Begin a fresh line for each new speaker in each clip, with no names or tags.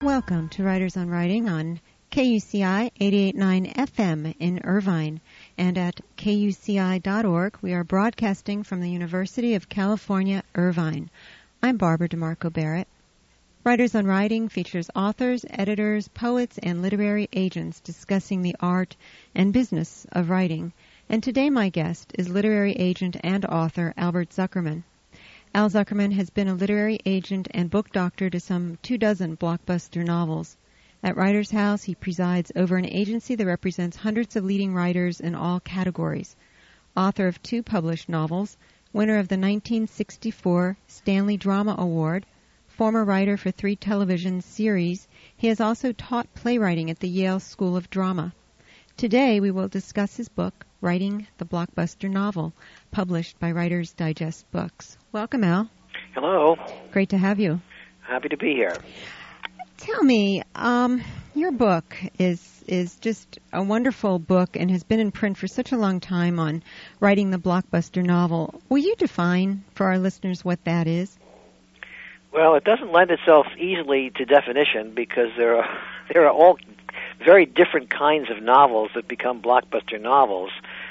Welcome to Writers on Writing on KUCI 88.9 FM in Irvine and at KUCI.org. We are broadcasting from the University of California, Irvine. I'm Barbara DeMarco Barrett. Writers on Writing features authors, editors, poets, and literary agents discussing the art and business of writing. And today my guest is literary agent and author Albert Zuckerman. Al Zuckerman has been a literary agent and book doctor to some 24 blockbuster novels. At Writers House, he presides over an agency that represents hundreds of leading writers in all categories. Author of 2 published novels, winner of the 1964 Stanley Drama Award, former writer for 3 television series, he has also taught playwriting at the Yale School of Drama. Today we will discuss his book, Writing the Blockbuster Novel, published by Writer's Digest Books. Welcome, Al.
Hello.
Great to have you.
Happy to be here.
Tell me, your book is just a wonderful book and has been in print for such a long time on writing the blockbuster novel. Will you define for our listeners what that is?
Well, it doesn't lend itself easily to definition because there are all very different kinds of novels that become blockbuster novels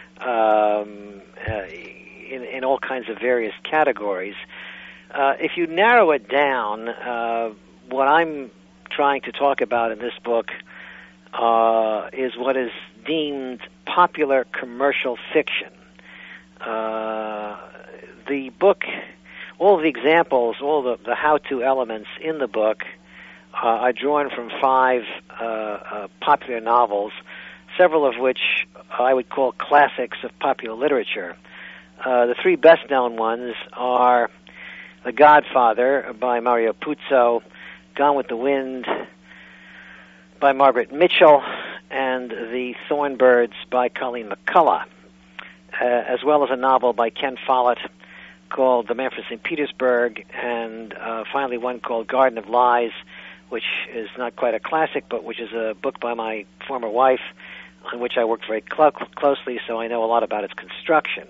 in all kinds of various categories. If you narrow it down, what I'm trying to talk about in this book is what is deemed popular commercial fiction. The book, all of the examples, all the how-to elements in the book are drawn from 5 popular novels, several of which I would call classics of popular literature. The 3 best-known ones are The Godfather by Mario Puzo, Gone with the Wind by Margaret Mitchell, and The Thornbirds by Colleen McCullough, as well as a novel by Ken Follett called The Man from St. Petersburg, and finally one called Garden of Lies, which is not quite a classic, but which is a book by my former wife on which I worked very closely, so I know a lot about its construction.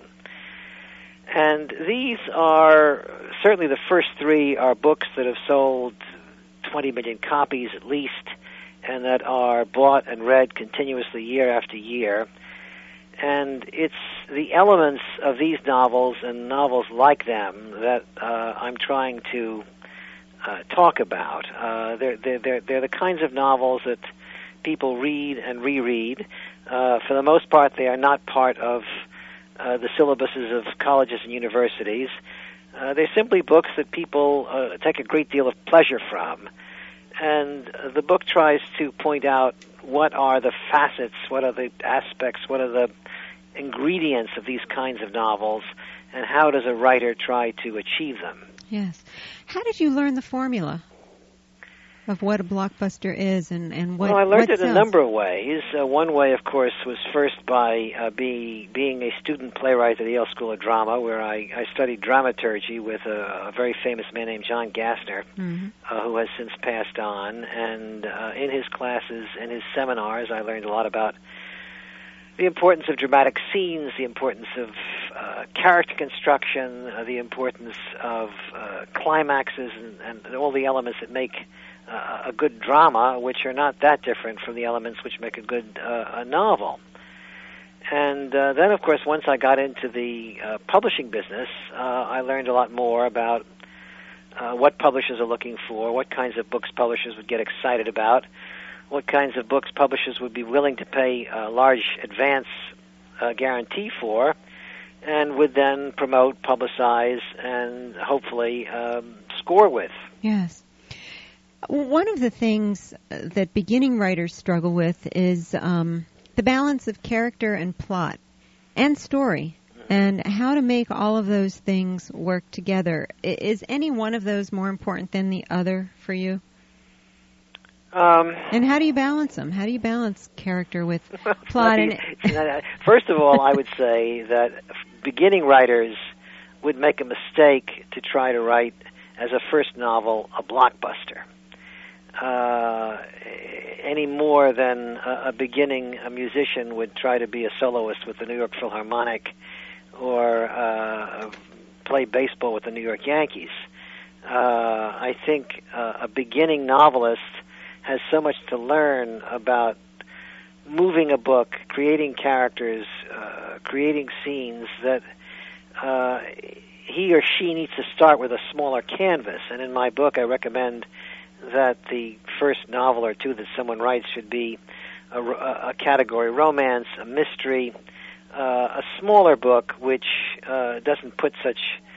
And these are, certainly the first 3 are books that have sold 20 million copies at least, and that are bought and read continuously year after year. And it's the elements of these novels and novels like them that I'm trying to talk about. They're the kinds of novels that people read and reread. For the most part, they are not part of the syllabuses of colleges and universities. They're simply books that people take a great deal of pleasure from. And the book tries to point out what are the facets, what are the aspects, what are the ingredients of these kinds of novels, and how does a writer try to achieve them.
Yes. How did you learn the formula of what a blockbuster is and what
Well, I learned
it
in a number of ways. One way, of course, was first by being a student playwright at the Yale School of Drama, where I studied dramaturgy with a very famous man named John Gassner, who has since passed on. And in his classes and his seminars, I learned a lot about the importance of dramatic scenes, the importance of character construction, the importance of climaxes, and all the elements that make a good drama, which are not that different from the elements which make a good novel. And then, of course, once I got into the publishing business, I learned a lot more about what publishers are looking for, what kinds of books publishers would get excited about, what kinds of books publishers would be willing to pay a large advance guarantee for, and would then promote, publicize, and hopefully score with.
Yes. One of the things that beginning writers struggle with is the balance of character and plot and story, and how to make all of those things work together. Is any one of those more important than the other for you? And how do you balance them? How do you balance character with plot?
First of all, I would say that beginning writers would make a mistake to try to write, as a first novel, a blockbuster. Any more than a beginning musician would try to be a soloist with the New York Philharmonic or play baseball with the New York Yankees. I think a beginning novelist has so much to learn about moving a book, creating characters, creating scenes, that he or she needs to start with a smaller canvas. And in my book, I recommend that the first novel or two that someone writes should be a category romance, a mystery, a smaller book which doesn't put such...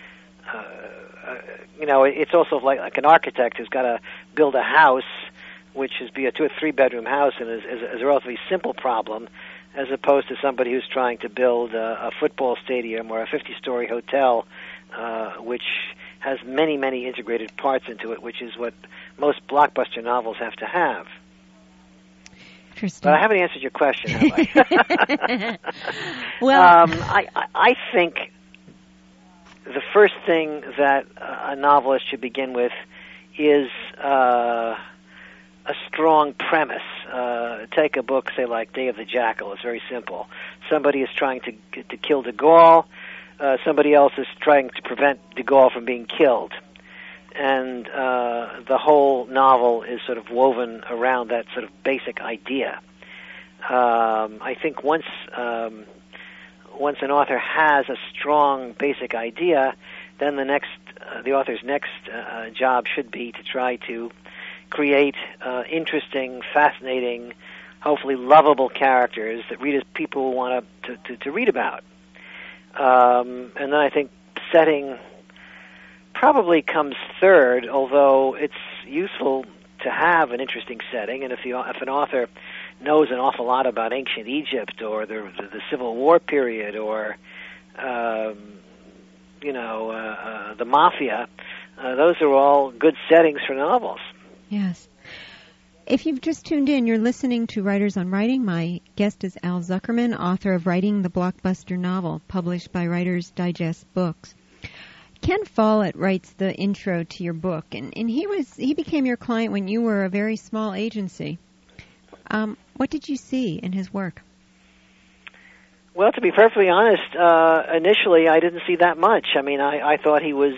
it's also like an architect who's got to build a house, which is be a 2 or 3 bedroom house, and is a relatively simple problem, as opposed to somebody who's trying to build a football stadium or a 50-story hotel, which has many, many integrated parts into it, which is what most blockbuster novels have to have.
Interesting.
But I haven't answered your question, have I?
Well,
I think the first thing that a novelist should begin with is a strong premise. Take a book, say, like Day of the Jackal. It's very simple. Somebody is trying to kill de Gaulle. Somebody else is trying to prevent de Gaulle from being killed. And the whole novel is sort of woven around that sort of basic idea. I think once an author has a strong basic idea, then the author's next job should be to try to create interesting, fascinating, hopefully lovable characters that people want to read about. And then I think setting probably comes third, although it's useful to have an interesting setting. And if an author knows an awful lot about ancient Egypt or the Civil War period or the mafia, those are all good settings for novels.
Yes. If you've just tuned in, you're listening to Writers on Writing. My guest is Al Zuckerman, author of Writing the Blockbuster Novel, published by Writer's Digest Books. Ken Follett writes the intro to your book, and he became your client when you were a very small agency. What did you see in his work?
Well, to be perfectly honest, initially I didn't see that much. I mean, I thought he was,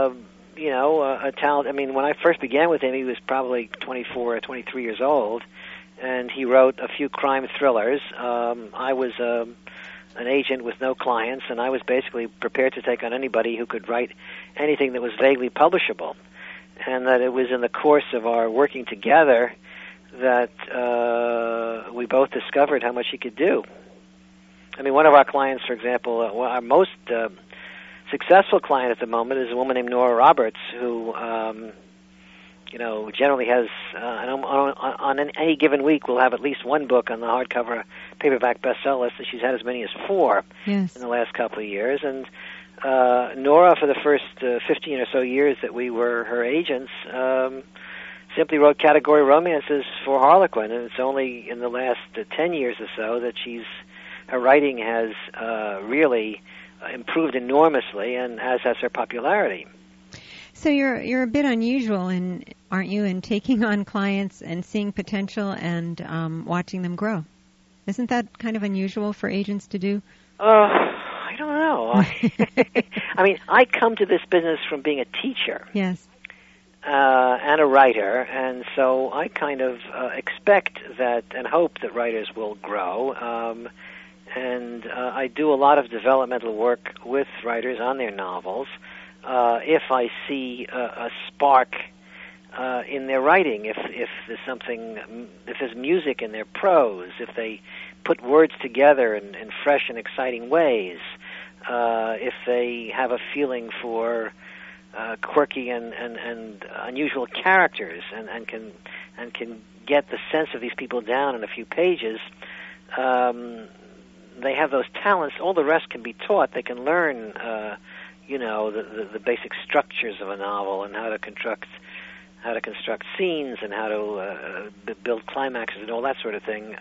a talent. I mean, when I first began with him, he was probably 24 or 23 years old, and he wrote a few crime thrillers. I was an agent with no clients, and I was basically prepared to take on anybody who could write anything that was vaguely publishable. And that it was in the course of our working together that we both discovered how much he could do. I mean, one of our clients, for example, our most successful client at the moment is a woman named Nora Roberts, who, generally has, on any given week, will have at least one book on the hardcover paperback bestseller list, and she's had as many as 4 in the last couple of years. And Nora, for the first 15 or so years that we were her agents, simply wrote category romances for Harlequin, and it's only in the last 10 years or so that her writing has really improved enormously, and as has her popularity.
So you're a bit unusual, aren't you, in taking on clients and seeing potential and watching them grow? Isn't that kind of unusual for agents to do?
I don't know. I mean, I come to this business from being a teacher.
Yes.
And a writer, and so I kind of expect that and hope that writers will grow. And I do a lot of developmental work with writers on their novels. If I see a spark in their writing, if there's music in their prose, if they put words together in fresh and exciting ways, if they have a feeling for quirky and unusual characters, and can get the sense of these people down in a few pages. They have those talents. All the rest can be taught. They can learn, the basic structures of a novel and how to construct scenes and how to build climaxes and all that sort of thing.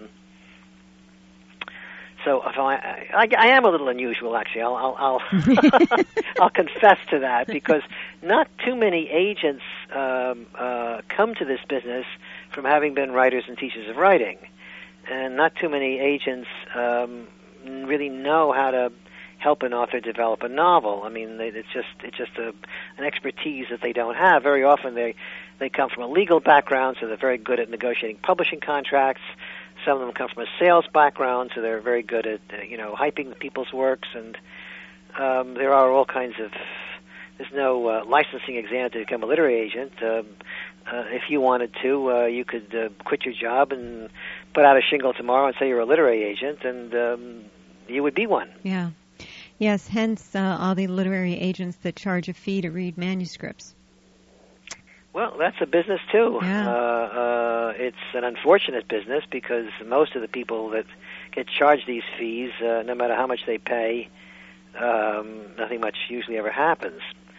So if I am a little unusual, actually. I'll I'll confess to that, because not too many agents come to this business from having been writers and teachers of writing, and not too many agents really know how to help an author develop a novel. I mean, it's just an expertise that they don't have. Very often They come from a legal background, so they're very good at negotiating publishing contracts. Some of them come from a sales background, so they're very good at hyping people's works. And there are all kinds of. There's no licensing exam to become a literary agent. If you wanted to, you could quit your job and put out a shingle tomorrow and say you're a literary agent, and you would be one.
Yeah. Yes, hence all the literary agents that charge a fee to read manuscripts.
Well, that's a business, too.
Yeah.
It's an unfortunate business because most of the people that get charged these fees, no matter how much they pay, nothing much usually ever happens.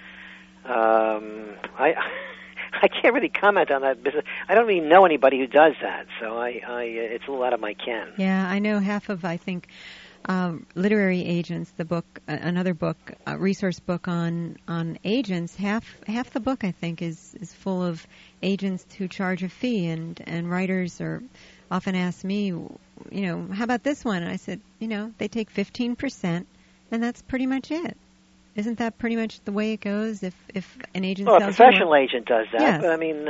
I can't really comment on that business. I don't really know anybody who does that, so it's a little out of my ken.
Yeah, I know half of, I think, literary agents, the book, another book, a resource book on agents, half the book, I think, is full of agents who charge a fee, and writers are often ask me, how about this one? And I said, they take 15%, and that's pretty much it. Isn't that pretty much the way it goes? If an agent sells
a professional agent does that,
yes.
But I mean,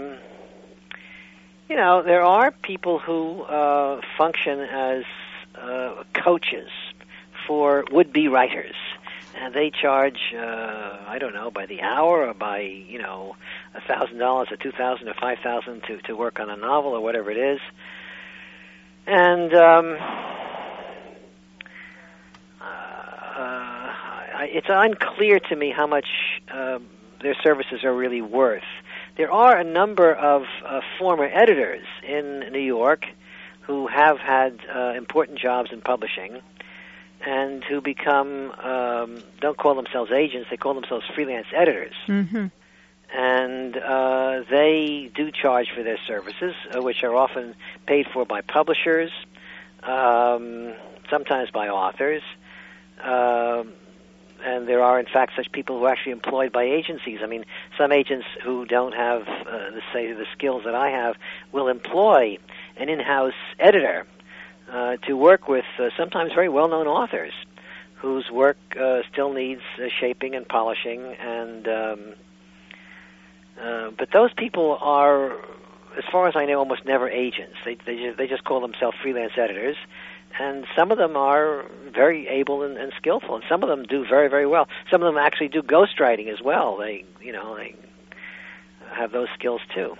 there are people who function as coaches for would-be writers, and they charge, I don't know, by the hour or by $1,000 or $2,000 or $5,000 to work on a novel or whatever it is, and it's unclear to me how much their services are really worth. There are a number of former editors in New York who have had important jobs in publishing and who become, don't call themselves agents, they call themselves freelance editors.
Mm-hmm.
And they do charge for their services, which are often paid for by publishers, sometimes by authors. And there are, in fact, such people who are actually employed by agencies. I mean, some agents who don't have, the skills that I have will employ an in-house editor to work with sometimes very well-known authors whose work still needs shaping and polishing. And but those people are, as far as I know, almost never agents. They just call themselves freelance editors. And some of them are very able and skillful, and some of them do very, very well. Some of them actually do ghostwriting as well. They have those skills too.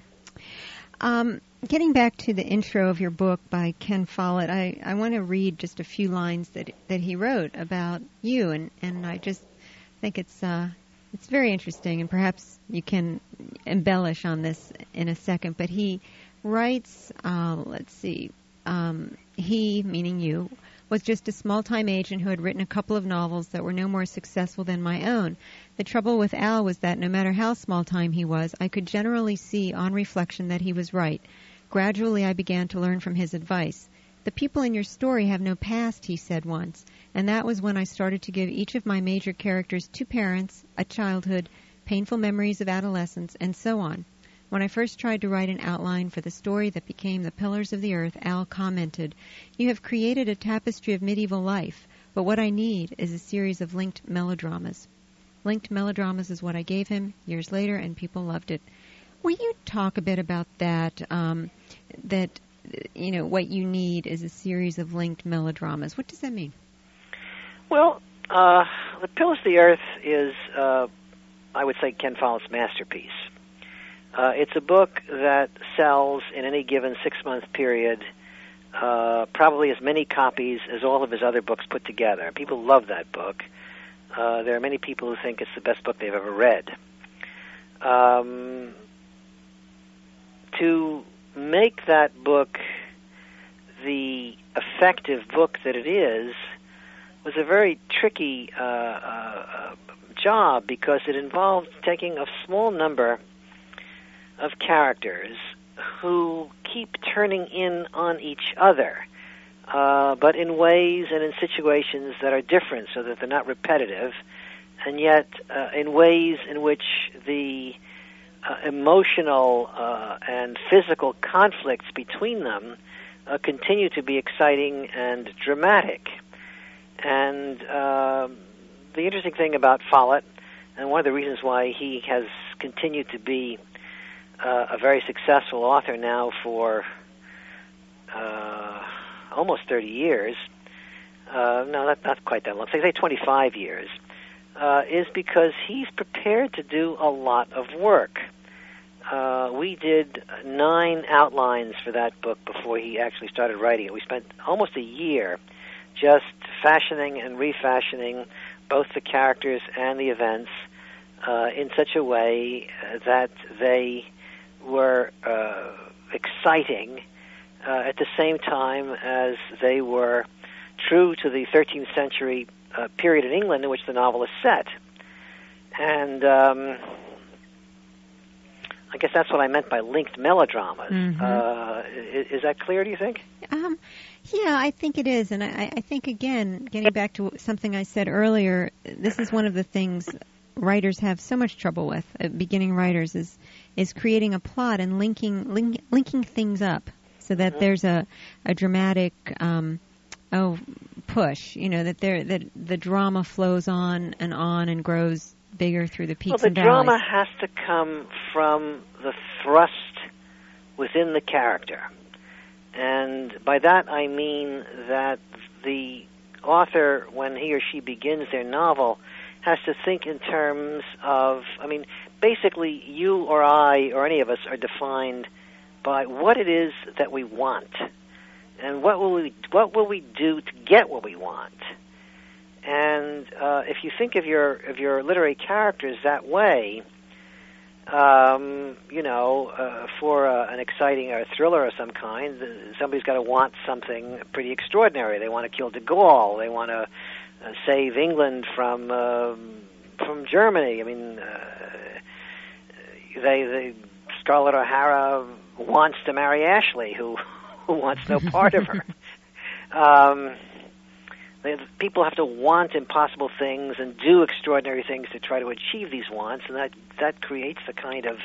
Getting back to the intro of your book by Ken Follett, I want to read just a few lines that he wrote about you, and I just think it's very interesting, and perhaps you can embellish on this in a second. But he writes, let's see. He, meaning you, was just a small-time agent who had written a couple of novels that were no more successful than my own. The trouble with Al was that no matter how small-time he was, I could generally see on reflection that he was right. Gradually, I began to learn from his advice. The people in your story have no past, he said once, and that was when I started to give each of my major characters two parents, a childhood, painful memories of adolescence, and so on. When I first tried to write an outline for the story that became The Pillars of the Earth, Al commented, "You have created a tapestry of medieval life, but what I need is a series of linked melodramas." Linked melodramas is what I gave him years later, and people loved it. Will you talk a bit about that, what you need is a series of linked melodramas? What does that mean?
Well, The Pillars of the Earth is, I would say, Ken Follett's masterpiece. It's a book that sells in any given 6-month period probably as many copies as all of his other books put together. People love that book. There are many people who think it's the best book they've ever read. To make that book the effective book that it is was a very tricky job because it involved taking a small number of characters who keep turning in on each other, but in ways and in situations that are different so that they're not repetitive, and yet in ways in which the emotional and physical conflicts between them continue to be exciting and dramatic. And the interesting thing about Follett, and one of the reasons why he has continued to be a very successful author now for almost 30 years. No, not quite that long. Say 25 years. Is because he's prepared to do a lot of work. We did 9 outlines for that book before he actually started writing it. We spent almost a year just fashioning and refashioning both the characters and the events in such a way that they were exciting at the same time as they were true to the 13th century period in England in which the novel is set. And I guess that's what I meant by linked melodramas. Mm-hmm. Is that clear, do you think?
Yeah, I think it is. And I think, again, getting back to something I said earlier, this is one of the things writers have so much trouble with, beginning writers, is creating a plot and linking things up so that mm-hmm. there's a dramatic push, that the drama flows on and grows bigger through the peaks and valleys.
Well, the drama has to come from the thrust within the character. And by that I mean that the author, when he or she begins their novel, has to think in terms of, basically you or I or any of us are defined by what it is that we want. And what will we do to get what we want? And if you think of your literary characters that way, for an exciting or thriller of some kind, somebody's got to want something pretty extraordinary. They want to kill de Gaulle. They want to save England from Germany. Scarlett O'Hara wants to marry Ashley, who wants no part of her. People have to want impossible things and do extraordinary things to try to achieve these wants, and that creates the kind of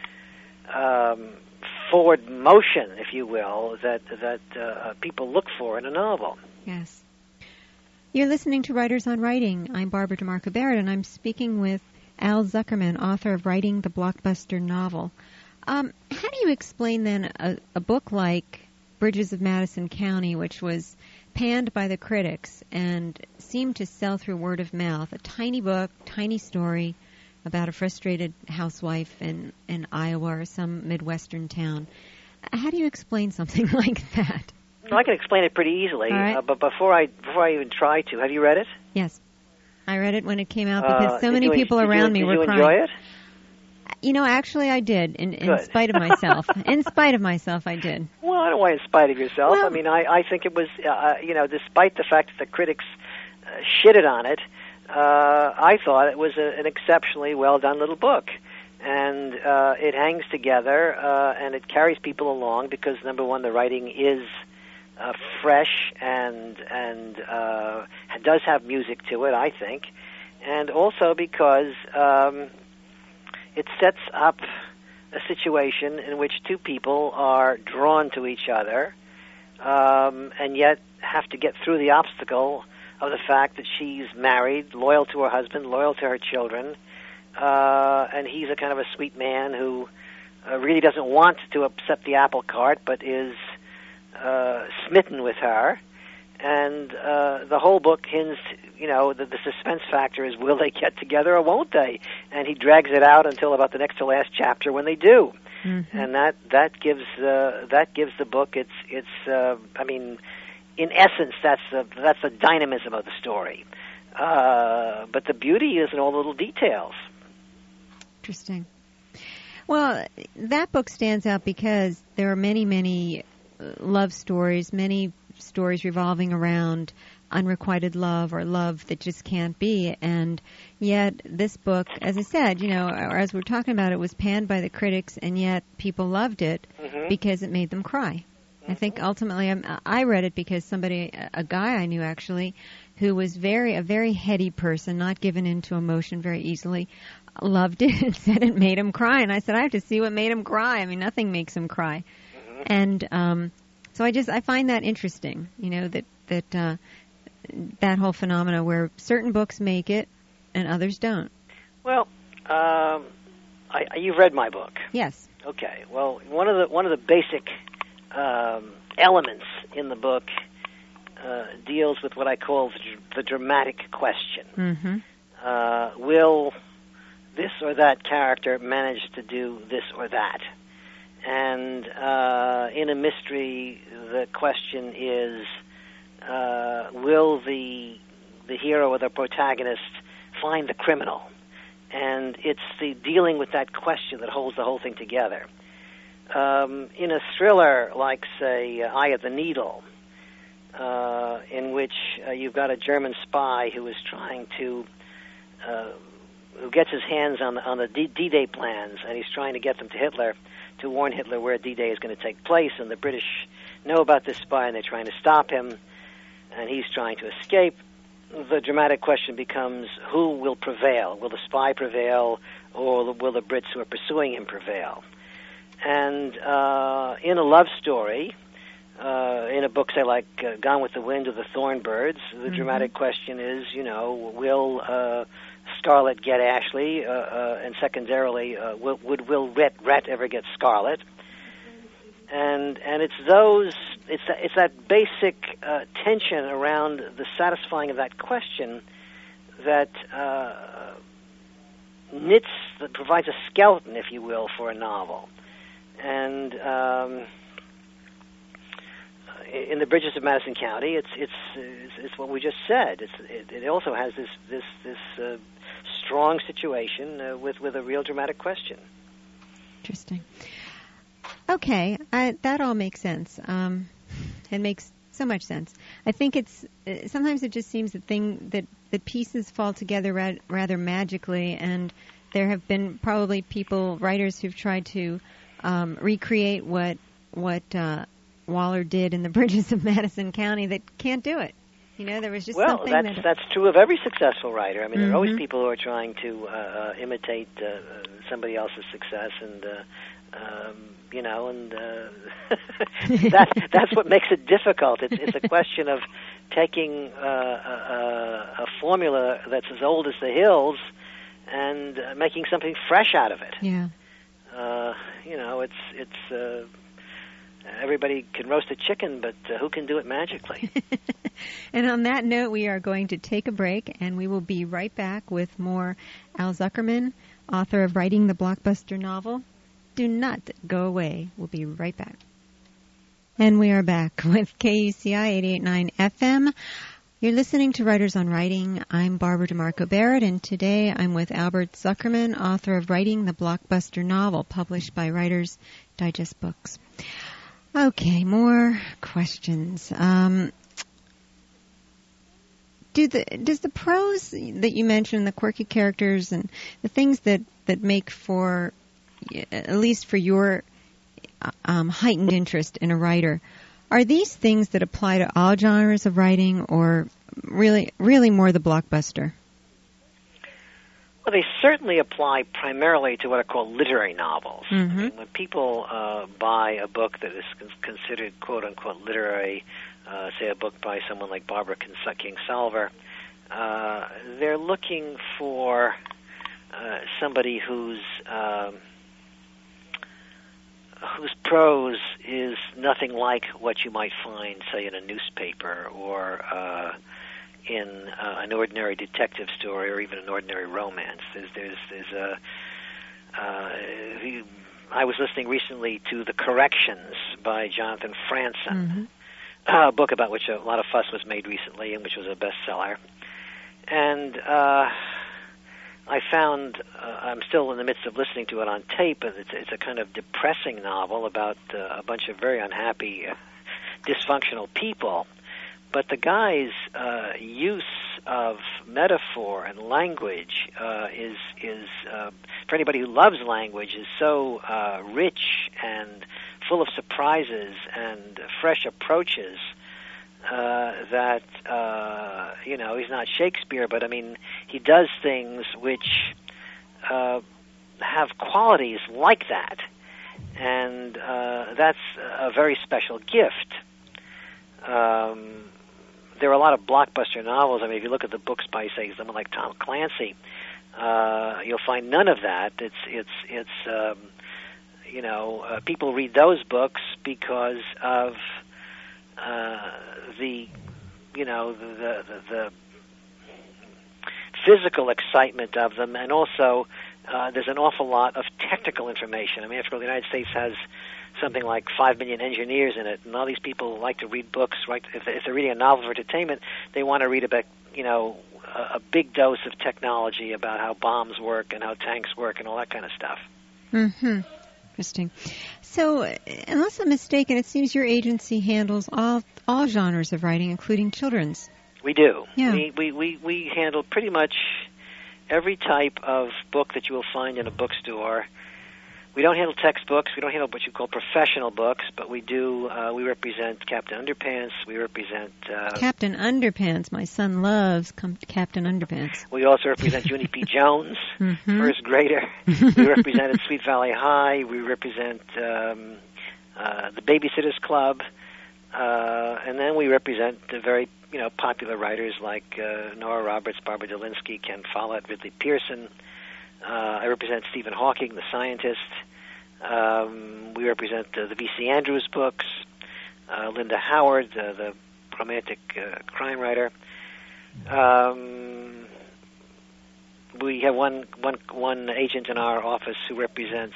forward motion, if you will, that people look for in a novel.
Yes. You're listening to Writers on Writing. I'm Barbara DeMarco Barrett, and I'm speaking with Al Zuckerman, author of Writing the Blockbuster Novel. How do you explain, then, a book like Bridges of Madison County, which was panned by the critics and seemed to sell through word of mouth, a tiny book, tiny story about a frustrated housewife in Iowa or some Midwestern town? How do you explain something like that?
Well, I can explain it pretty easily, right. But before I even try to, have you read it?
Yes. I read it when it came out because so many people around me were crying.
Did you enjoy it?
Actually, I did, in spite of myself. In spite of myself, I did.
Well, I don't want in spite of yourself.
Well,
I think it was, despite the fact that the critics shitted on it, I thought it was an exceptionally well-done little book. And it hangs together, and it carries people along because, number one, the writing is fresh and does have music to it, I think. And also because it sets up a situation in which two people are drawn to each other and yet have to get through the obstacle of the fact that she's married, loyal to her husband, loyal to her children, and he's a kind of a sweet man who really doesn't want to upset the apple cart but is smitten with her. And the whole book hinges, the suspense factor is, will they get together or won't they? And he drags it out until about the next to last chapter when they do. Mm-hmm. And that gives the book its in essence that's the dynamism of the story. But the beauty is in all the little details.
Interesting. Well, that book stands out because there are many love stories, many stories revolving around unrequited love or love that just can't be. And yet this book, as I said, or as we're talking about, it was panned by the critics, and yet people loved it mm-hmm. because it made them cry. Mm-hmm. I think ultimately I read it because a guy I knew actually, who was a very heady person, not given into emotion very easily, loved it and said it made him cry. And I said, I have to see what made him cry. Nothing makes him cry. Mm-hmm. And so I find that interesting, that whole phenomena where certain books make it and others don't.
Well, you've read my book.
Yes.
Okay. Well, one of the basic elements in the book deals with what I call the dramatic question.
Mm-hmm.
Will this or that character manage to do this or that? And in a mystery, the question is, will the hero or the protagonist find the criminal? And it's the dealing with that question that holds the whole thing together. In a thriller like, say, Eye of the Needle, in which you've got a German spy who is trying to, who gets his hands on the D-Day plans, and he's trying to get them to Hitler to warn Hitler where D-Day is going to take place, and the British know about this spy, and they're trying to stop him, and he's trying to escape. The dramatic question becomes, who will prevail? Will the spy prevail, or will the Brits who are pursuing him prevail? And in a love story, in a book, say, like Gone with the Wind or The Thornbirds, the dramatic question is, will Scarlet get Ashley, and secondarily, will Rhett ever get Scarlet? And it's that basic tension around the satisfying of that question that provides a skeleton, if you will, for a novel. And in The Bridges of Madison County, it's what we just said. It also has this strong situation with a real dramatic question.
Interesting. Okay, that all makes sense. It makes so much sense. I think it's sometimes it just seems that the pieces fall together rather magically, and there have been probably writers who've tried to recreate what Waller did in The Bridges of Madison County that can't do it. There was just something
that's true of every successful writer. I mean, there are always people who are trying to imitate somebody else's success, and that's what makes it difficult. It's a question of taking a formula that's as old as the hills and making something fresh out of it.
Yeah.
It's everybody can roast a chicken, but who can do it magically?
And on that note, we are going to take a break, and we will be right back with more Al Zuckerman, author of Writing the Blockbuster Novel. Do not go away. We'll be right back. And we are back with KUCI 88.9 FM. You're listening to Writers on Writing. I'm Barbara DeMarco Barrett, and today I'm with Albert Zuckerman, author of Writing the Blockbuster Novel, published by Writers Digest Books. Okay, more questions. Does the prose that you mentioned, the quirky characters and the things that make for, at least for your heightened interest in a writer, are these things that apply to all genres of writing, or really more the blockbuster?
Well, they certainly apply primarily to what are called literary novels.
Mm-hmm.
I mean, when people buy a book that is considered quote-unquote literary, say a book by someone like Barbara Kingsolver, they're looking for somebody whose prose is nothing like what you might find, say, in a newspaper or in an ordinary detective story or even an ordinary romance. I was listening recently to The Corrections by Jonathan Franzen, a book about which a lot of fuss was made recently and which was a bestseller. And I found, I'm still in the midst of listening to it on tape, and it's a kind of depressing novel about a bunch of very unhappy, dysfunctional people. But the guy's use of metaphor and language is for anybody who loves language, is so rich and full of surprises and fresh approaches that he's not Shakespeare, but I mean he does things which have qualities like that, and that's a very special gift. There are a lot of blockbuster novels. I mean, if you look at the books by, say, someone like Tom Clancy, you'll find none of that. It's people read those books because of the physical excitement of them, and also there's an awful lot of technical information. I mean, after all, the United States has something like 5 million engineers in it, and all these people like to read books. Right? If they're reading a novel for entertainment, they want to read about a big dose of technology about how bombs work and how tanks work and all that kind of stuff.
Mm-hmm. Interesting. So, unless I'm mistaken, it seems your agency handles all genres of writing, including children's.
We do.
Yeah.
We handle pretty much every type of book that you will find in a bookstore. We don't handle textbooks. We don't handle what you call professional books, but we do. We represent Captain Underpants. We represent
Captain Underpants. My son loves Captain Underpants.
We also represent Junie P. Jones, first grader. We represented Sweet Valley High. We represent the Babysitters Club, and then we represent the very popular writers like Nora Roberts, Barbara Delinsky, Ken Follett, Ridley Pearson. I represent Stephen Hawking, the scientist. We represent the V.C. Andrews books, Linda Howard, the romantic crime writer. We have one agent in our office who represents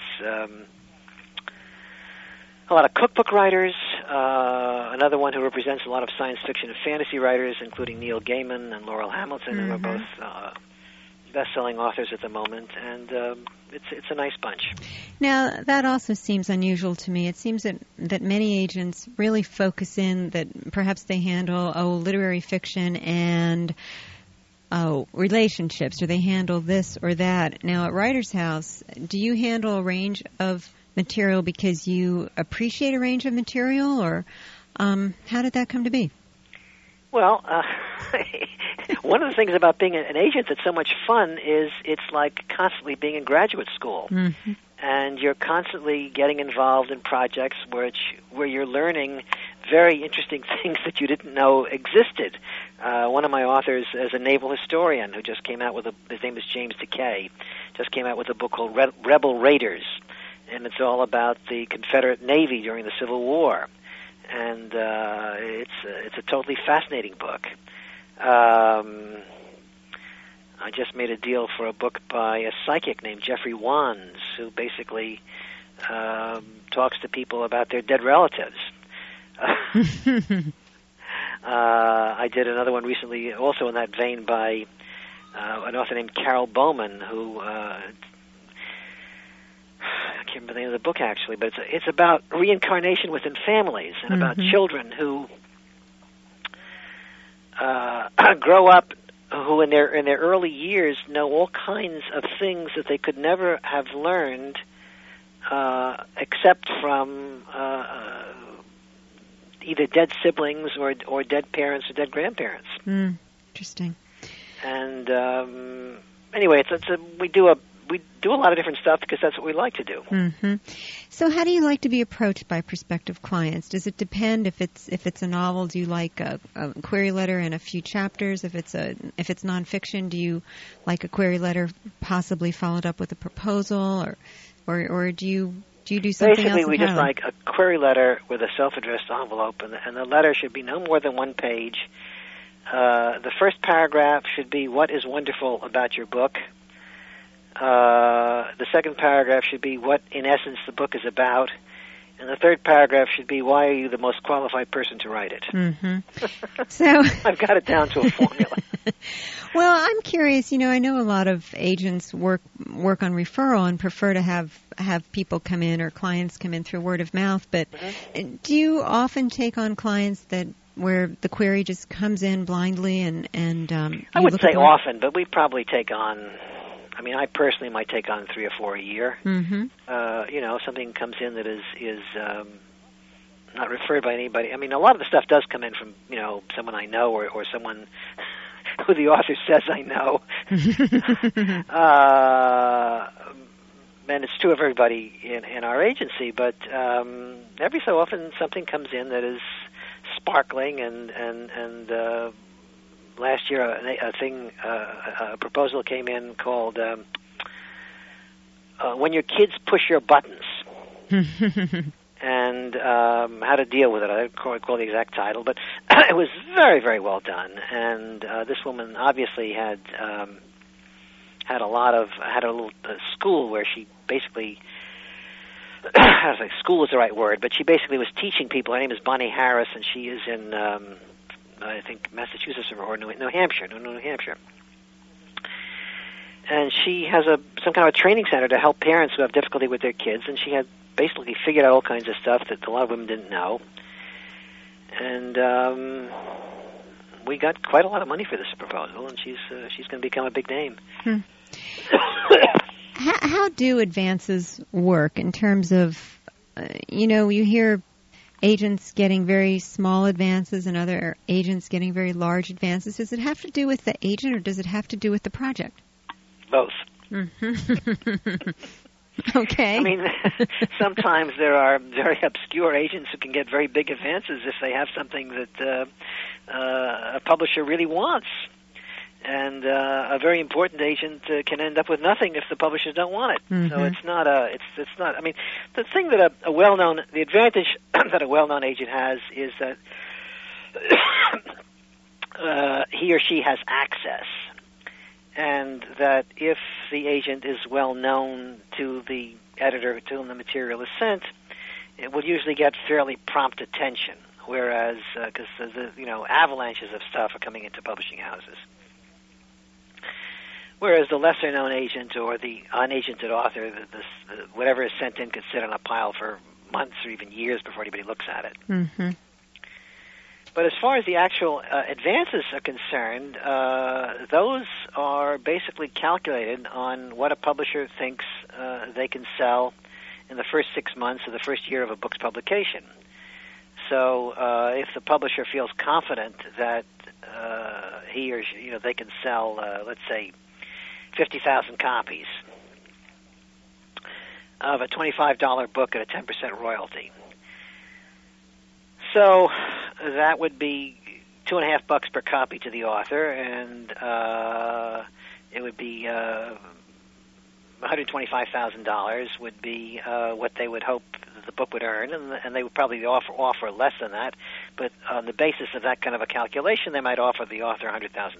a lot of cookbook writers, another one who represents a lot of science fiction and fantasy writers, including Neil Gaiman and Laurel Hamilton, who are both best-selling authors at the moment, and it's a nice bunch.
Now, that also seems unusual to me. It seems that many agents really focus in that perhaps they handle literary fiction and relationships, or they handle this or that. Now, at Writers House, do you handle a range of material because you appreciate a range of material, or how did that come to be?
Well, one of the things about being an agent that's so much fun is it's like constantly being in graduate school. Mm-hmm. And you're constantly getting involved in projects where you're learning very interesting things that you didn't know existed. One of my authors is a naval historian who just came out with his name is James Takei, just came out with a book called Rebel Raiders. And it's all about the Confederate Navy during the Civil War. And it's a totally fascinating book. I just made a deal for a book by a psychic named Jeffrey Wands, who basically talks to people about their dead relatives. I did another one recently, also in that vein, by an author named Carol Bowman, who I can't remember the name of the book actually, but it's about reincarnation within families and about children who grow up, who in their early years know all kinds of things that they could never have learned except from either dead siblings or dead parents or dead grandparents.
Interesting.
And anyway, we do a lot of different stuff because that's what we like to do.
Mm-hmm. So how do you like to be approached by prospective clients? Does it depend if it's a novel? Do you like a query letter and a few chapters? If it's nonfiction, do you like a query letter possibly followed up with a proposal, or do you do something
Basically,
else?
we just like a query letter with a self-addressed envelope, and the letter should be no more than one page. The first paragraph should be what is wonderful about your book. The second paragraph should be what, in essence, the book is about. And the third paragraph should be why are you the most qualified person to write it.
Mm-hmm. So
I've got it down to a formula.
Well, I'm curious. I know a lot of agents work on referral and prefer to have people come in or clients come in through word of mouth. But do you often take on clients where the query just comes in blindly and
I wouldn't say often, but we probably take on. I mean, I personally might take on 3 or 4 a year. Mm-hmm. Something comes in that is not referred by anybody. I mean, a lot of the stuff does come in from someone I know or someone who the author says I know. And it's true of everybody in our agency. But every so often, something comes in that is sparkling and last year, a proposal came in called "When Your Kids Push Your Buttons," and how to deal with it. I don't recall the exact title, but it was very, very well done. And this woman obviously had a little school where she basically, I was like, school is the right word, but she basically was teaching people. Her name is Bonnie Harris, and she is in I think Massachusetts or New Hampshire. And she has some kind of a training center to help parents who have difficulty with their kids, and she had basically figured out all kinds of stuff that a lot of women didn't know. And we got quite a lot of money for this proposal, and she's going to become a big name.
How do advances work in terms of, you hear agents getting very small advances and other agents getting very large advances. Does it have to do with the agent, or does it have to do with the project?
Both.
Mm-hmm. Okay.
I mean, sometimes there are very obscure agents who can get very big advances if they have something that a publisher really wants. And a very important agent can end up with nothing if the publishers don't want it. Mm-hmm. So it's not. I mean, the thing that the advantage that a well-known agent has is that he or she has access, and that if the agent is well known to the editor to whom the material is sent, it will usually get fairly prompt attention. Whereas, because avalanches of stuff are coming into publishing houses. Whereas the lesser-known agent or the unagented author, whatever is sent in could sit on a pile for months or even years before anybody looks at it.
Mm-hmm.
But as far as the actual advances are concerned, those are basically calculated on what a publisher thinks they can sell in the first 6 months of the first year of a book's publication. So if the publisher feels confident that he or she, they can sell, let's say, 50,000 copies of a $25 book at a 10% royalty. So that would be $2.50 per copy to the author, and it would be $125,000 would be what they would hope the book would earn, and they would probably offer less than that. But on the basis of that kind of a calculation, they might offer the author $100,000.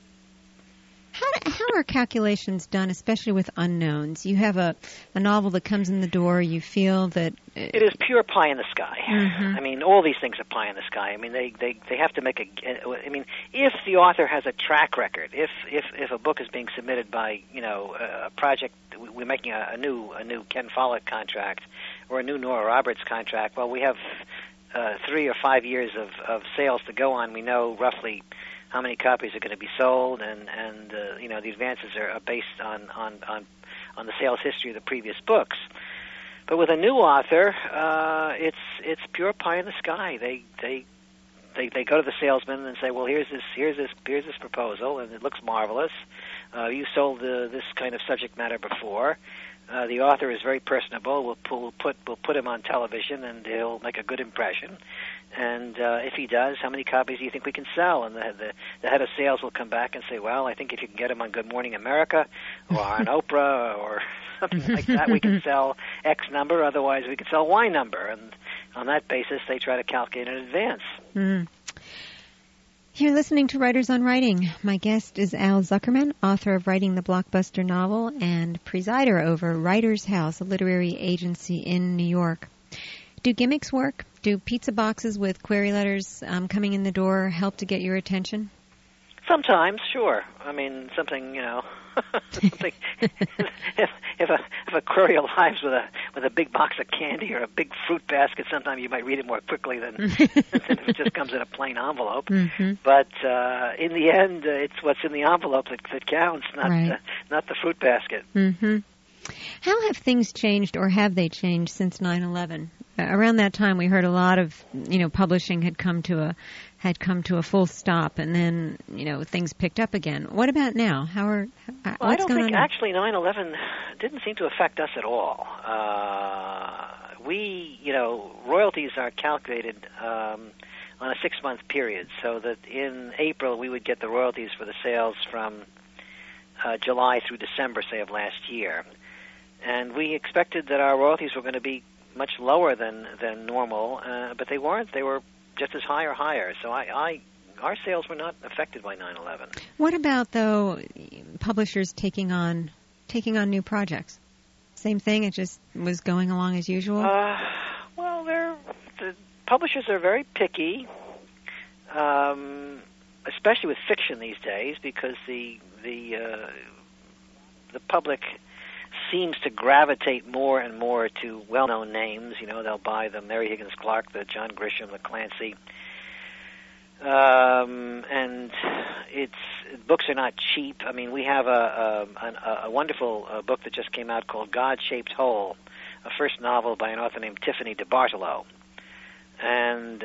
How are calculations done, especially with unknowns? You have a novel that comes in the door, you feel that...
It is pure pie in the sky.
Mm-hmm.
I mean, all these things are pie in the sky. I mean, they have to make if the author has a track record, if a book is being submitted by, a project, we're making a new Ken Follett contract or a new Nora Roberts contract, well, we have 3 or 5 years of sales to go on. We know roughly how many copies are going to be sold, and the advances are based on the sales history of the previous books. But with a new author, it's pure pie in the sky. They go to the salesman and say, well, here's this proposal, and it looks marvelous. You sold this kind of subject matter before. The author is very personable. We'll put him on television, and he'll make a good impression. And if he does, how many copies do you think we can sell? And the head of sales will come back and say, well, I think if you can get him on Good Morning America or on Oprah or something like that, we can sell X number. Otherwise, we can sell Y number. And on that basis, they try to calculate in advance.
Mm. You're listening to Writers on Writing. My guest is Al Zuckerman, author of Writing the Blockbuster Novel and presider over Writers House, a literary agency in New York. Do gimmicks work? Do pizza boxes with query letters coming in the door help to get your attention?
Sometimes, sure. I mean, something, something, if a query arrives with a big box of candy or a big fruit basket, sometimes you might read it more quickly than if it just comes in a plain envelope.
Mm-hmm.
But in the end, it's what's in the envelope that counts, not the fruit basket.
Mm-hmm. How have things changed, or have they changed since 9/11? Around that time, we heard a lot of, publishing had come to a full stop, and then, things picked up again. What about now?
I don't think actually 9/11 didn't seem to affect us at all. Royalties are calculated on a 6-month period, so that in April we would get the royalties for the sales from July through December, say, of last year. And we expected that our royalties were going to be much lower than normal, but they weren't. They were just as high or higher. So our sales were not affected by 9/11.
What about, though, publishers taking on new projects? Same thing. It just was going along as usual.
Well, the publishers are very picky, especially with fiction these days, because the public seems to gravitate more and more to well-known names. You know, they'll buy the Mary Higgins Clark, the John Grisham, the Clancy. And books are not cheap. I mean, we have a wonderful book that just came out called God-Shaped Hole, a first novel by an author named Tiffany DeBartolo. And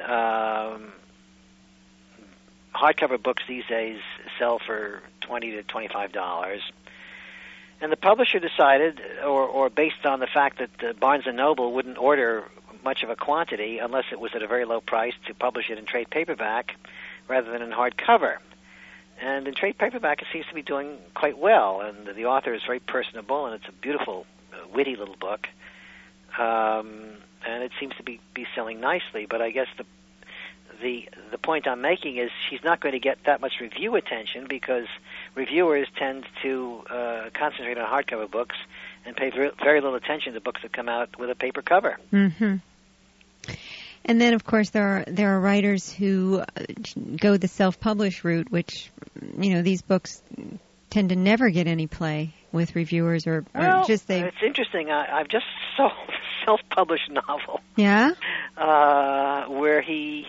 hardcover books these days sell for $20 to $25. And the publisher decided, or based on the fact that Barnes & Noble wouldn't order much of a quantity unless it was at a very low price, to publish it in trade paperback rather than in hardcover. And in trade paperback, it seems to be doing quite well, and the author is very personable, and it's a beautiful, witty little book. And it seems to be selling nicely, but I guess the point I'm making is she's not going to get that much review attention, because reviewers tend to concentrate on hardcover books and pay very little attention to books that come out with a paper cover.
Mm-hmm. And then, of course, there are writers who go the self-publish route, which, you know, these books tend to never get any play with reviewers, or just they.
It's interesting. I've just sold a self-published novel.
Yeah.
Where he.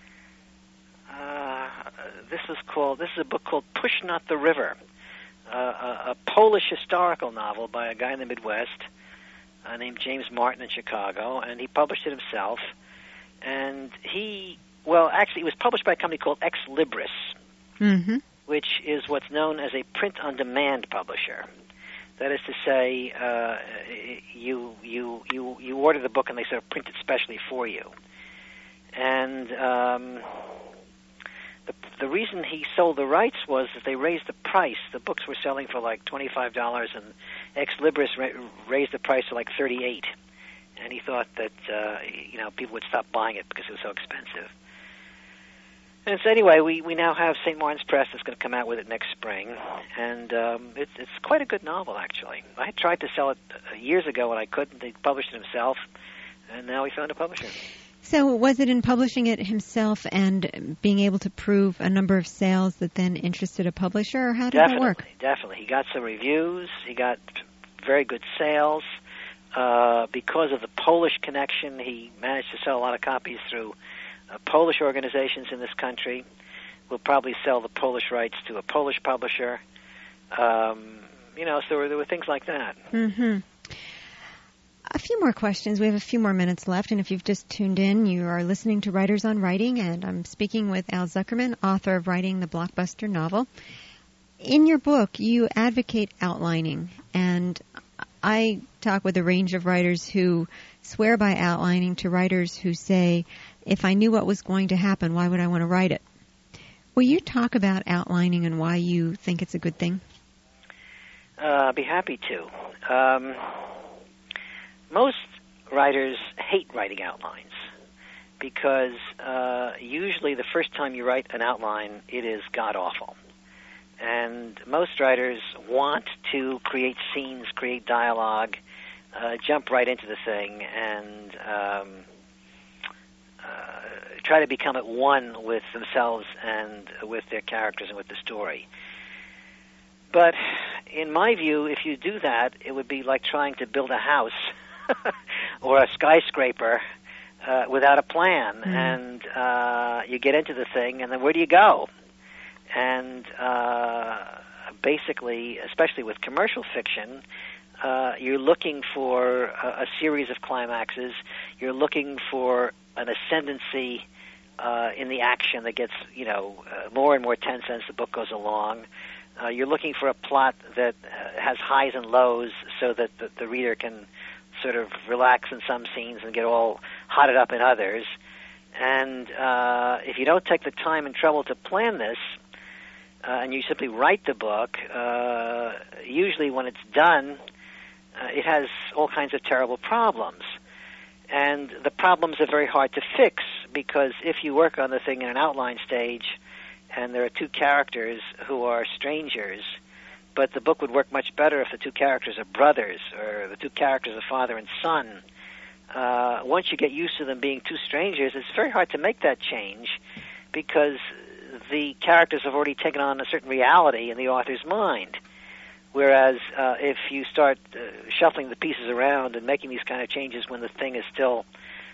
This is a book called Push Not the River, a Polish historical novel by a guy in the Midwest named James Martin in Chicago, and he published it himself. And it was published by a company called Ex Libris,
mm-hmm.
which is what's known as a print-on-demand publisher. That is to say, you order the book and they sort of print it specially for you. And the reason he sold the rights was that they raised the price. The books were selling for like $25, and Ex Libris raised the price to like $38. And he thought that people would stop buying it because it was so expensive. And so anyway, we now have St. Martin's Press that's going to come out with it next spring, and it's quite a good novel, actually. I had tried to sell it years ago and I couldn't. He published it himself, and now he found a publisher.
So was it in publishing it himself and being able to prove a number of sales that then interested a publisher, or how did that work?
Definitely. He got some reviews. He got very good sales. Because of the Polish connection, he managed to sell a lot of copies through Polish organizations in this country. We'll probably sell the Polish rights to a Polish publisher. So there were things like that.
Mm-hmm. A few more questions. We have a few more minutes left, and if you've just tuned in, you are listening to Writers on Writing, and I'm speaking with Al Zuckerman, author of Writing the Blockbuster Novel. In your book, you advocate outlining, and I talk with a range of writers who swear by outlining to writers who say, if I knew what was going to happen, why would I want to write it? Will you talk about outlining and why you think it's a good thing?
I'd be happy to. Most writers hate writing outlines because usually the first time you write an outline, it is god-awful. And most writers want to create scenes, create dialogue, jump right into the thing, and try to become at one with themselves and with their characters and with the story. But in my view, if you do that, it would be like trying to build a house or a skyscraper without a plan. And you get into the thing, and then where do you go? And basically, especially with commercial fiction, you're looking for a series of climaxes. You're looking for an ascendancy in the action that gets, more and more tense as the book goes along. You're looking for a plot that has highs and lows so that the reader can sort of relax in some scenes and get all hotted up in others. And if you don't take the time and trouble to plan this, and you simply write the book, usually when it's done, it has all kinds of terrible problems. And the problems are very hard to fix, because if you work on the thing in an outline stage and there are two characters who are strangers, but the book would work much better if the two characters are brothers, or the two characters are father and son. Once you get used to them being two strangers, it's very hard to make that change, because the characters have already taken on a certain reality in the author's mind. Whereas if you start shuffling the pieces around and making these kind of changes when the thing is still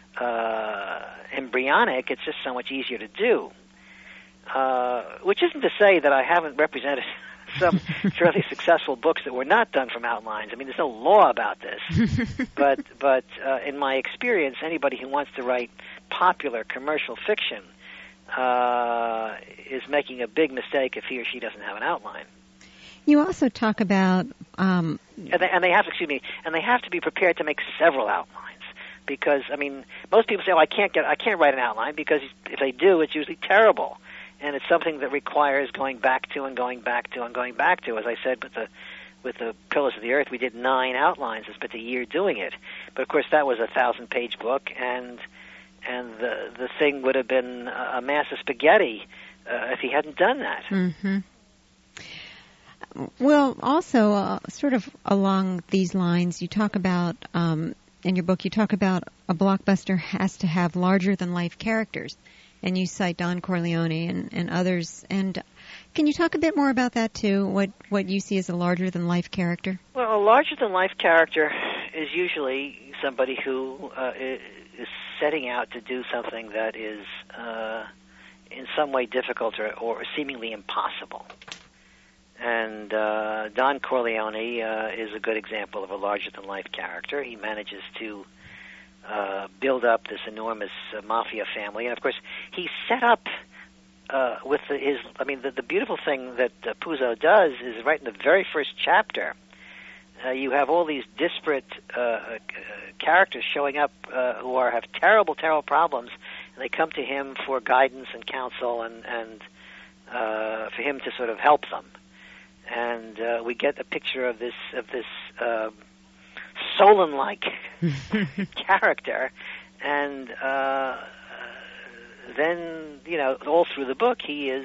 embryonic, it's just so much easier to do. Which isn't to say that I haven't represented some fairly successful books that were not done from outlines. I mean, there's no law about this. but in my experience, anybody who wants to write popular commercial fiction is making a big mistake if he or she doesn't have an outline.
You also talk about,
and they have to be prepared to make several outlines, because I mean, most people say, "Oh, I can't write an outline," because if they do, it's usually terrible, and it's something that requires going back to and going back to and going back to. As I said, with the Pillars of the Earth, we did 9 outlines and spent a year doing it, but of course that was a 1,000-page book, and the thing would have been a mass of spaghetti if he hadn't done that.
Mm-hmm. Well, also, sort of along these lines, you talk about, in your book, you talk about a blockbuster has to have larger-than-life characters, and you cite Don Corleone and others. And can you talk a bit more about that, too, what you see as a larger-than-life character?
Well, a larger-than-life character is usually somebody who is setting out to do something that is in some way difficult or seemingly impossible. And Don Corleone is a good example of a larger-than-life character. He manages to build up this enormous mafia family, and of course, he's set up with his. I mean, the beautiful thing that Puzo does is right in the very first chapter. You have all these disparate characters showing up who have terrible, terrible problems, and they come to him for guidance and counsel, and for him to sort of help them. And we get a picture of this Solon-like character, and then all through the book he's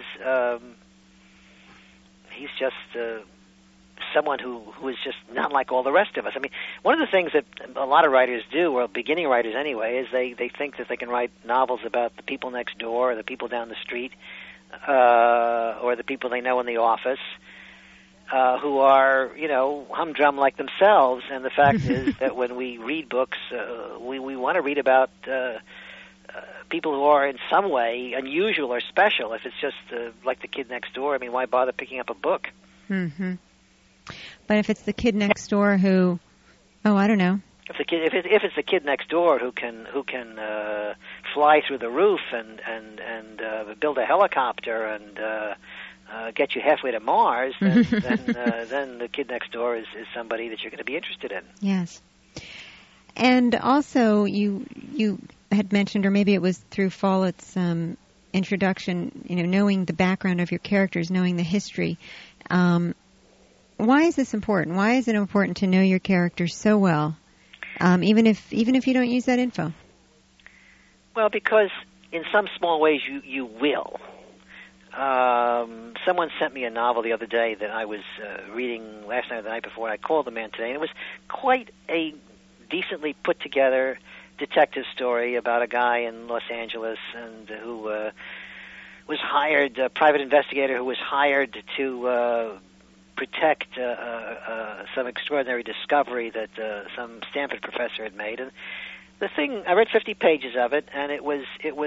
just someone who is just not like all the rest of us. I mean, one of the things that a lot of writers do, or beginning writers anyway, is they think that they can write novels about the people next door, or the people down the street, or the people they know in the office. Who are, humdrum like themselves, and the fact is that when we read books, we want to read about people who are in some way unusual or special. If it's just like the kid next door, I mean, why bother picking up a book?
Mm-hmm. But if it's the kid next door who, I don't know.
If it's the kid next door who can fly through the roof and build a helicopter and get you halfway to Mars, then the kid next door is somebody that you're going to be interested in.
Yes. And also, you had mentioned, or maybe it was through Follett's introduction, knowing the background of your characters, knowing the history. Why is this important? Why is it important to know your characters so well, even if you don't use that info? Well,
because in some small ways you will. Someone sent me a novel the other day that I was reading last night or the night before, and I called the man today, and it was quite a decently put together detective story about a guy in Los Angeles and who was hired, a private investigator who was hired to protect some extraordinary discovery that some Stanford professor had made. And the thing, I read 50 pages of it, and it was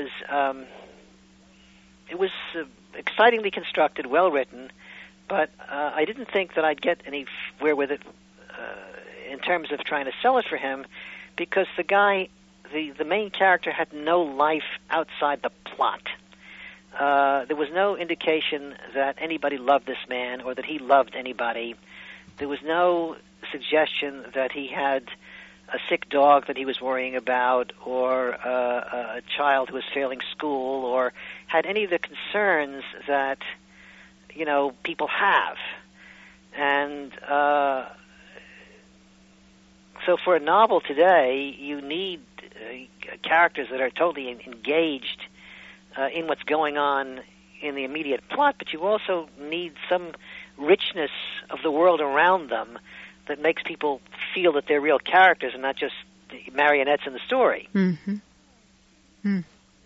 excitingly constructed, well written, but I didn't think that I'd get anywhere with it in terms of trying to sell it for him, because the guy, the main character, had no life outside the plot. There was no indication that anybody loved this man or that he loved anybody. There was no suggestion that he had a sick dog that he was worrying about, or a child who was failing school, or had any of the concerns that people have. And so for a novel today, you need characters that are totally engaged in what's going on in the immediate plot, but you also need some richness of the world around them that makes people feel that they're real characters and not just marionettes in the story.
Mm-hmm. Mm.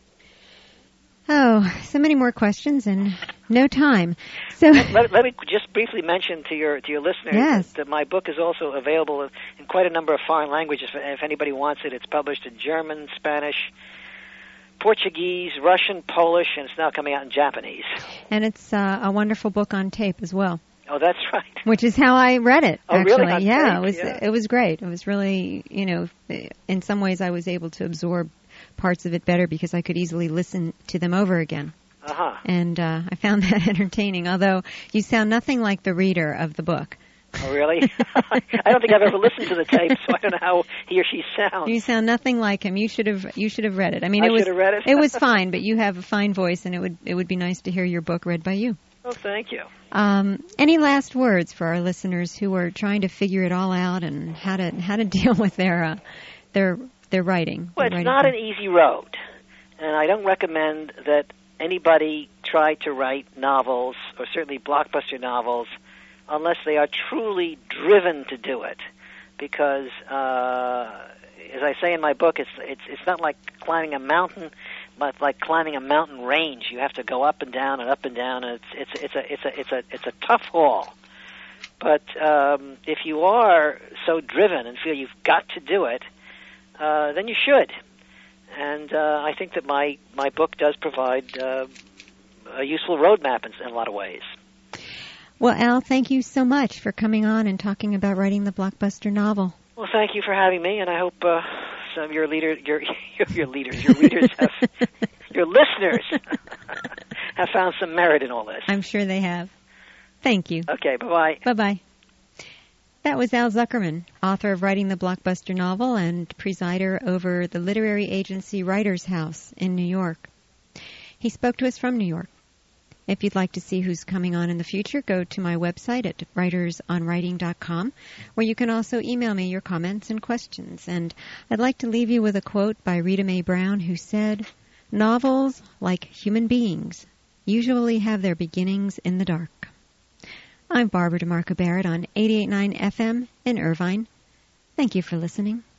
Oh, so many more questions and no time. So
let me just briefly mention to your listeners
yes.
that my book is also available in quite a number of foreign languages. If anybody wants it, it's published in German, Spanish, Portuguese, Russian, Polish, and it's now coming out in Japanese.
And it's a wonderful book on tape as well.
Oh, that's right.
Which is how I read it.
Oh,
actually.
really?
Yeah,
tape?
It was great. It was really, in some ways I was able to absorb parts of it better because I could easily listen to them over again.
Uh-huh.
And I found that entertaining, although you sound nothing like the reader of the book.
Oh, really? I don't think I've ever listened to the tape, so I don't know how he or she sounds.
You sound nothing like him. You should have read it. I mean,
I should have read it?
It was fine, but you have a fine voice, and it would be nice to hear your book read by you.
Oh, thank you.
Any last words for our listeners who are trying to figure it all out and how to deal with their writing?
Well, it's not an easy road, and I don't recommend that anybody try to write novels, or certainly blockbuster novels, unless they are truly driven to do it. Because, as I say in my book, it's not like climbing a mountain, but like climbing a mountain range. You have to go up and down and up and down. And it's a tough haul. But if you are so driven and feel you've got to do it, then you should. And I think that my book does provide a useful roadmap in a lot of ways.
Well, Al, thank you so much for coming on and talking about writing the blockbuster novel.
Well, thank you for having me, and I hope some of your readers have, your listeners have found some merit in all this.
I'm sure they have. Thank you.
Okay, bye-bye.
Bye-bye. That was Al Zuckerman, author of Writing the Blockbuster Novel and presider over the literary agency Writers House in New York. He spoke to us from New York. If you'd like to see who's coming on in the future, go to my website at writersonwriting.com, where you can also email me your comments and questions. And I'd like to leave you with a quote by Rita Mae Brown, who said, "Novels, like human beings, usually have their beginnings in the dark." I'm Barbara DeMarco Barrett on 88.9 FM in Irvine. Thank you for listening.